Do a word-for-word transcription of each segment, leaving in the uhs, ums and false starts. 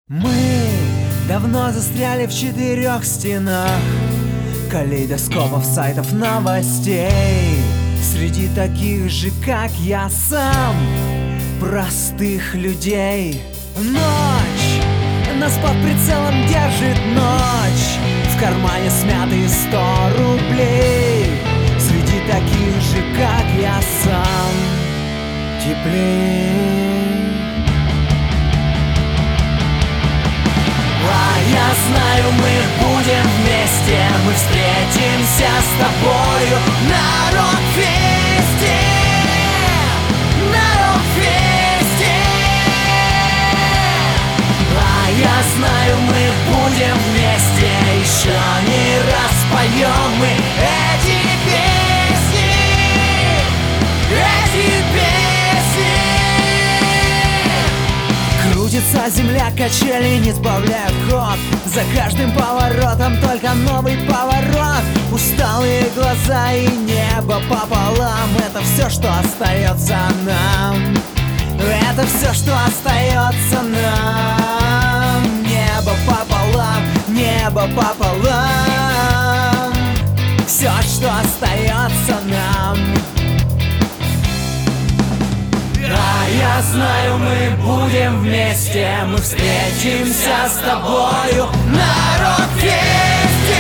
Мы давно застряли в четырех стенах калейдоскопов сайтов новостей. Среди таких же, как я сам, простых людей. Ночь нас под прицелом держит ночь. В кармане смятые сто рублей. Среди таких же, как я сам, теплей. А я знаю, мы будем вместе, мы встретимся с тобою на рок-фесте, на рок-фесте. А я знаю, мы будем вместе, еще не раз поем мы эти песни, эти песни. Крутится земля, качели не сбавляют ход. За каждым поворотом только новый поворот. Усталые глаза и небо пополам. Это все, что остается нам. Это все, что остается нам. Небо пополам, небо пополам. Все, что остается нам. А я знаю, мы будем вместе, мы встретимся с тобою на рок-фесте,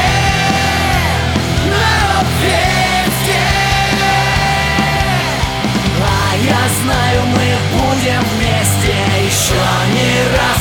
на рок-фесте. А я знаю, мы будем вместе, еще не раз